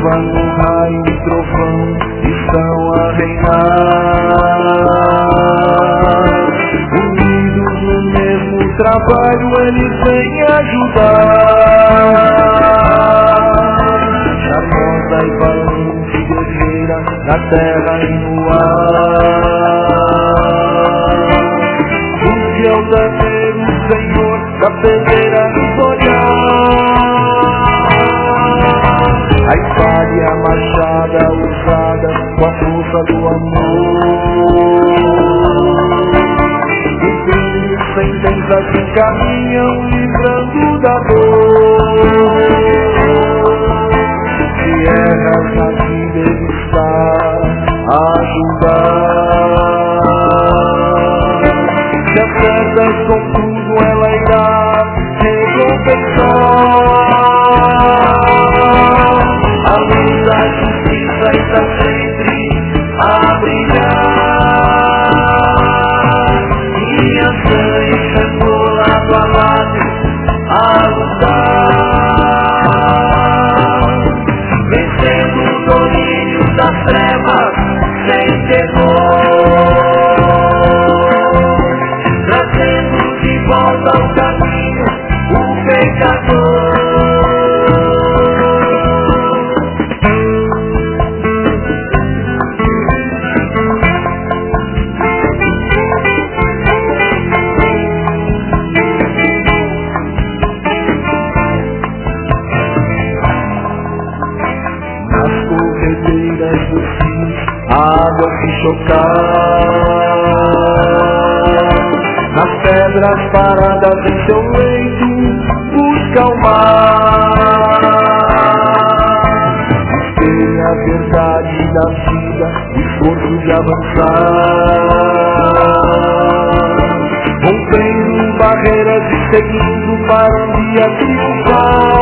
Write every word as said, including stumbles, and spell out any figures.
chuva, no raio e trovão estão a reinar. Unidos no mesmo trabalho, eles vêm ajudar. Charmosa e valente guerreira, na terra e no ar. O fiel dandeiro, Senhor, da peleira nos olhar. A espada e a machada usada com a força do amor. Os brilhos sentenças que caminham livrando da dor. Se erras na vida ele está a ajudar. Se acertas com tudo ela irá recompensar. A luz da justiça está sempre a brilhar. Minha sangue chegou lado a lado a lutar. Vencendo o domínio das trevas sem temor. Trazendo de volta ao caminho o pecador. A água se chocar, nas pedras paradas em seu leito, busca o mar. Espelha a verdade da vida, esforço de avançar. Rompendo barreiras e seguindo para um dia triunfar.